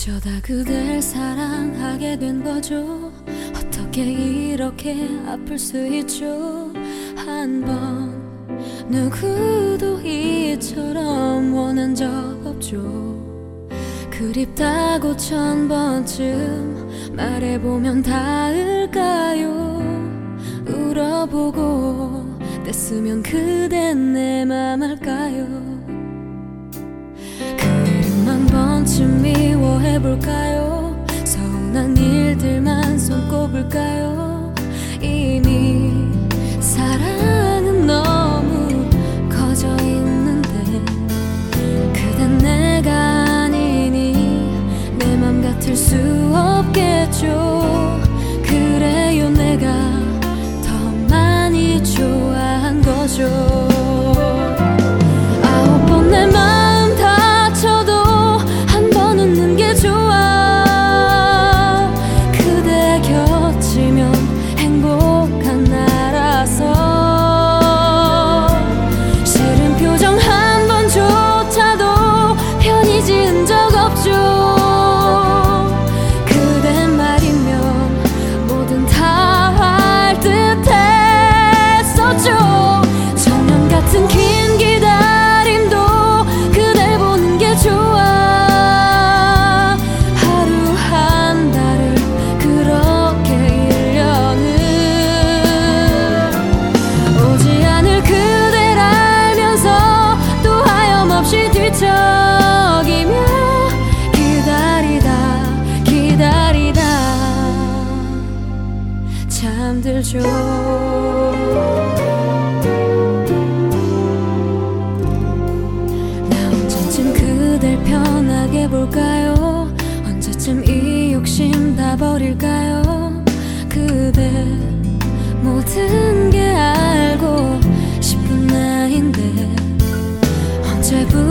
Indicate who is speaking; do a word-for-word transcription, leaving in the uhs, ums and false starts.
Speaker 1: 어쩌다 그댈 사랑하게 된 거죠. 어떻게 이렇게 아플 수 있죠. 한 번 누구도 이처럼 원한 적 없죠. 그립다고 천 번쯤 말해보면 닿을까요. 울어보고 뗐으면 그댄 내 맘 알까요. 그림 한 번쯤 미워해볼까요. 서운한 일들만 손꼽을까요. 이미 사랑은 너무 커져 있는데 그댄 내가 아니니 내 맘 같을 수 없겠죠. 그래요 내가 더 많이 좋아한 거죠. 아홉 번 내 마음 다쳐도 한 번 웃는 게 좋아. 그대 곁이면 행복한 나라서 싫은 표정 한 번조차도 편히 지은 적 없죠. 그대 말이면 뭐든 다 할 듯했었죠. 천년 같은 긴 기다림도 그댈 보는 게 좋아. 하루 한 달을 그렇게 일 년을 오지 않을 그댈 알면서 또 하염없이 뒤척이며 기다리다 기다리다 잠들죠. 나 언제쯤 그댈 편하게 볼까요. 언제쯤 이 욕심 다 버릴까요. 그대 모든 게 알고 싶은 나인데 언제부터